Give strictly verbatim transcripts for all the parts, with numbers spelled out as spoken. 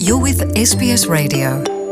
You're with S B S Radio.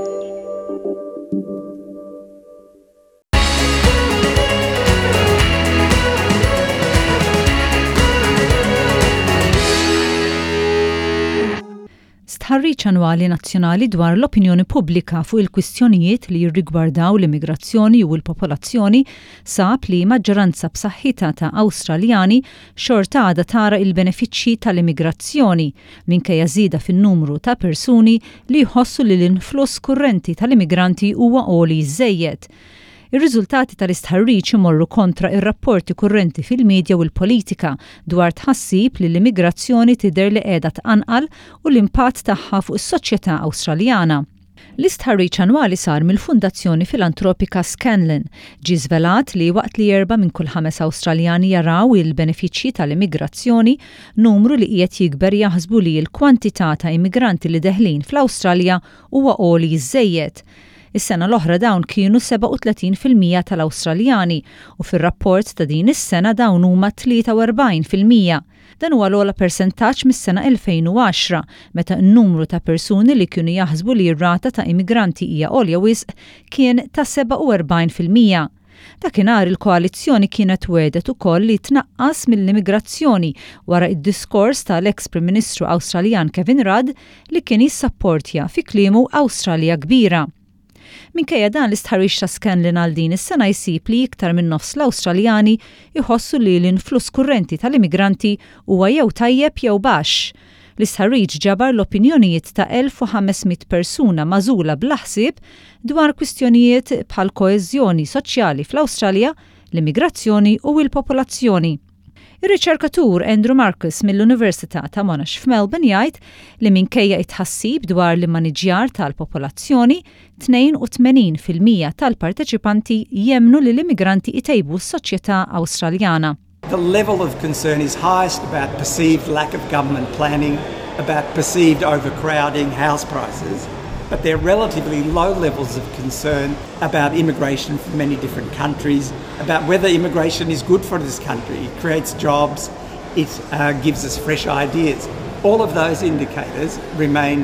Stħarriġ annwali nazzjonali dwar l-opinjoni pubblika fuq il-kwistjonijiet li jirrigwardaw l-immigrazzjoni u l-popolazzjoni sab li maġġoranza b'saħħitha ta' Awstraljani xorta għadha tara il-benefiċċji tal-immigrazzjoni minkejja żieda fin-numru ta' persuni li jħossu li l-influss kurrenti tal-immigranti huwa għoli żejjed. Ir-riżultati tal-istħarriġ imorru kontra ir-rapporti kurrenti fil-medja u l-politika dwar tħassib li l-immigrazzjoni tidher li qiegħda tqanqal u l-impatt tagħha fuq is-soċjetà Awstraljana. L-istħarriġ annwali sar mill-Fundazzjoni Filantropika Scanlon ġie żvelat li waqt li erba' minn kull ħames Awstraljani jaraw il-benefiċċji tal-immigrazzjoni, numru li qiegħed jikber jaħsbu li l-kwantità ta' immigranti li deħlin fl-Awstralja huwa għoli żejjed. Is-sena l-oħra dawn kienu seba' u tletin fil-mija tal-Awstraljani u fir-rapport ta' din is-sena dawn huma tlieta u erbgħin fil-mija. Dan huwa l-ogħla persentaġġ mis-sena elfejn u għaxra, meta n-numru ta' persuni li kienu jaħsbu li r-rata ta' immigranti hija għolja wisq kien ta' seba' u erbgħin fil-mija. Dakinhar il-koalizzjoni kienet wedet ukoll li tnaqqas mill-immigrazzjoni wara id-diskors tal-eks Prim Ministru Awstraljan Kevin Rudd li kien jissapportja fi kliemu Awstralja kbira. Minkejja dan l-istħarriġ ta' Scanlon għal din is-sena jsib li iktar minn nofs l-Awstraljani jħossu li l-influss kurrenti tal-immigranti huwa jew tajjeb jew baxx. L-istħarriġ ġabar l-opinjonijiet ta' elf u ħamesmiet persuna magħżula bl-ħsieb dwar kwistjonijiet bħal koeżjoni soċjali fl-Awstralja, l-immigrazzjoni u l-popolazzjoni. Ir-riċerkatur Andrew Marcus mill-Università ta' Monash f'Melbourne jgħid li minkejja it-ħassib dwar l-immaniġġjar tal-popolazzjoni, tnejn u tmenin fil-mija tal-parteċipanti jemmnu li l-immigranti itejbu s-soċjetà Awstraljana. The level of concern is highest about perceived lack of government planning, about perceived overcrowding, house prices, but there are relatively low levels of concern about immigration from many different countries, about whether immigration is good for this country. It creates jobs, it uh, gives us fresh ideas. All of those indicators remain,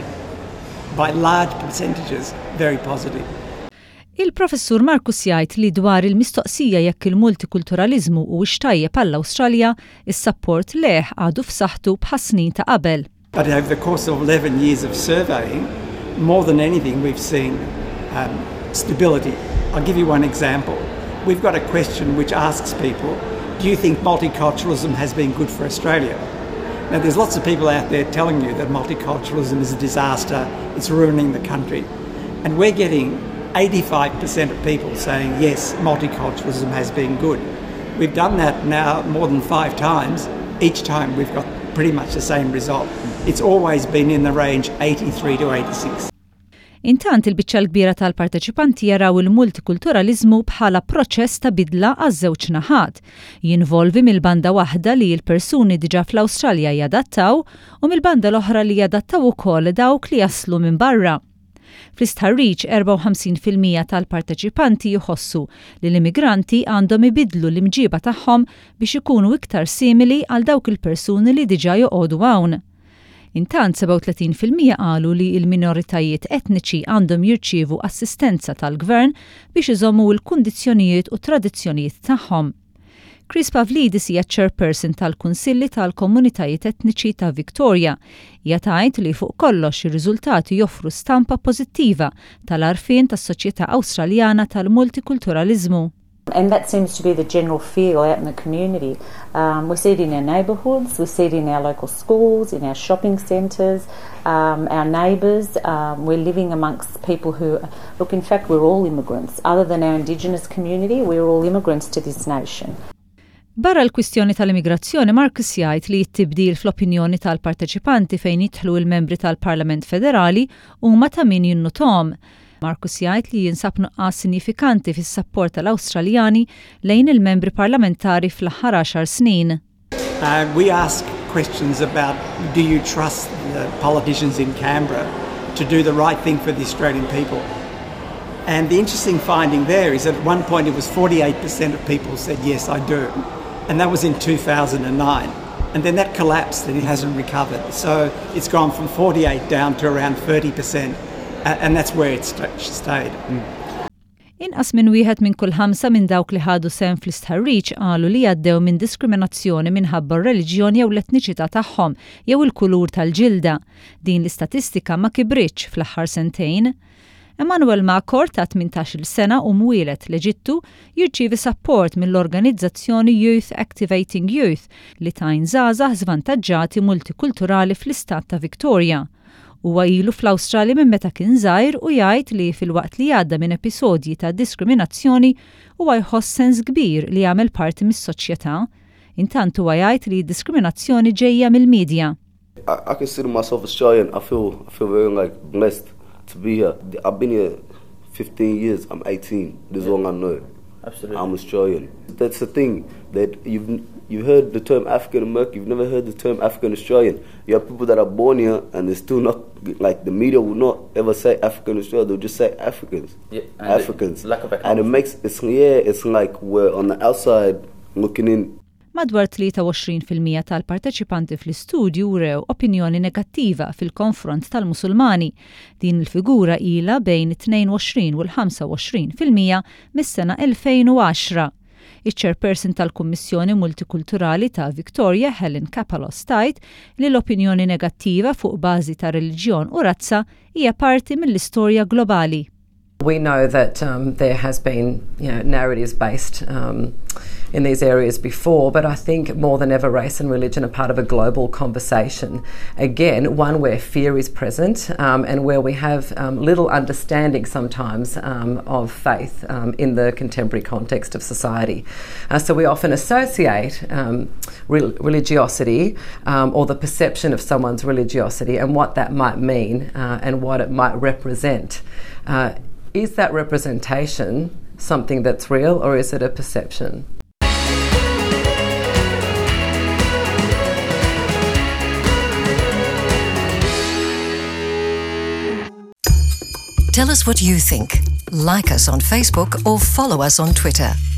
by large percentages, very positive. Il-professur Marcus jgħid li dwar il-mistoqsija jekk il-multikulturaliżmu u xtajjeb għall-Awstralja, is-sapport leħ għadu f'saħħtu bħas-snin ta' qabel. But over the course of eleven years of surveying, more than anything, we've seen um, stability. I'll give you one example. We've got a question which asks people, do you think multiculturalism has been good for Australia? Now, there's lots of people out there telling you that multiculturalism is a disaster, it's ruining the country. And we're getting eighty-five percent of people saying, yes, multiculturalism has been good. We've done that now more than five times. Each time we've got pretty much the same result. It's always been in the range eighty-three to eighty-six. Intant il-biċċa l-kbira tal-parteċipanti jaraw il-multikulturaliżmu bħala proċess ta' bidla għaż-żewġ naħat, jinvolvi mill-banda waħda li l-persuni diġà fl-Awstralja jadattaw u mill-banda l-oħra li jadattaw ukoll dawk li jaslu minn barra. Fl-istħarriġ erba' u ħamsin fil-mija tal-parteċipanti jħossu li l-immigranti għandhom ibidlu l-imġiba tagħhom biex ikunu iktar simili għal dawk il-persuni li diġà joqogħdu hawn. Intant seba' u tletin fil-mija qalu li l-minoritajiet etniċi għandhom jirċievu assistenza tal-gvern biex iżommu l-kundizzjonijiet u tradizzjonijiet tagħhom. Chris Pavlidis hija chairperson tal-Kunsilli tal-Komunitajiet Etniċi ta' Victoria. Hija tgħid li fuq kollox ir-riżultati joffru stampa pożittiva tal-għarfien tas-soċjetà Awstraljana tal-multikulturaliżmu. And that seems to be the general feel out in the community. Um, we see it in our neighbourhoods, we see it in our local schools, in our shopping centres, um, our neighbours. Um, we're living amongst people who, look, in fact, we're all immigrants. Other than our Indigenous community, we're all immigrants to this nation. Barra l-kwistjoni tal-immigrazzjoni, Marcus jgħid li t-tibdil fl-opinjoni tal-parteċipanti fejn jidħlu l-membri tal-Parlament Federali huma ta' min jinnutom. Marcus jgħid li jinsab nuqqas sinifikanti fis-sapport tal-Awstraljani lejn il-membri parlamentari fl-aħħar għaxar snin. Uh, we ask questions about do you trust the politicians in Canberra to do the right thing for the Australian people? And the interesting finding there is that at one point it was forty-eight percent of people said yes, I do. And that was in two thousand nine. and then that collapsed and it hasn't recovered. So it's gone from forty-eight down to around thirty percent, and that's where it's stayed. Mm. Inqas minn wieħed minn kull ħamsa minn dawk li ħadu sehem fl-istħarriġ qalu li għaddew minn diskriminazzjoni minħabba r-reliġjoni jew l-etniċità tagħhom jew il-kulur tal-ġilda. Din l-istatistika ma kibritx fl-aħħar sentejn. Emmanuel Makor ta' tmintax-il sena u mwieled l-Eġittu jirċievi support mill-organizzazzjoni Youth Activating Youth li tajn żgħażagħ żvantaġġati multikulturali fl-istat ta' Victoria. Huwa ilu fl-Awstralja minn meta kien żgħir u jgħid li filwaqt li għadda minn episodji ta' diskriminazzjoni huwa jħoss sens kbir li jagħmel parti mis-soċjetà. Intant huwa jgħid li diskriminazzjoni ġejja mill-medja. I, I consider myself Australian. I feel I feel very like blessed to be here. I've been here fifteen years. I'm eighteen. This is all I know. Absolutely. I'm Australian. That's the thing that you've you heard the term African American. You've never heard the term African Australian. You have people that are born here and they're still not, like the media will not ever say African Australian. They'll just say Africans. Yeah, Africans. Lack of and it makes it's yeah. It's like we're on the outside looking in. Madwar tlieta-u-għoxrin fil-mija tal-parteċipanti fl-istudju rew opinjoni negattiva fil-konfront tal-Musulmani. Din il-figura ilha bejn it-tnejn u għoxrin u l-ħamsa u għoxrin fil-mija mis-sena elfejn u għaxra. Iċ-chairperson tal-Kummissjoni Multikulturali ta' Victoria, Helen Kapalos, tajt li l-opinjoni negattiva fuq bażi ta' reliġjon u razza hija parti mill-istorja globali. We know that um, there has been, you know, narratives based um, in these areas before, but I think more than ever race and religion are part of a global conversation. Again, one where fear is present um, and where we have um, little understanding sometimes um, of faith um, in the contemporary context of society. Uh, so we often associate um, re- religiosity um, or the perception of someone's religiosity and what that might mean uh, and what it might represent. Uh, Is that representation something that's real or is it a perception? Tell us what you think. Like us on Facebook or follow us on Twitter.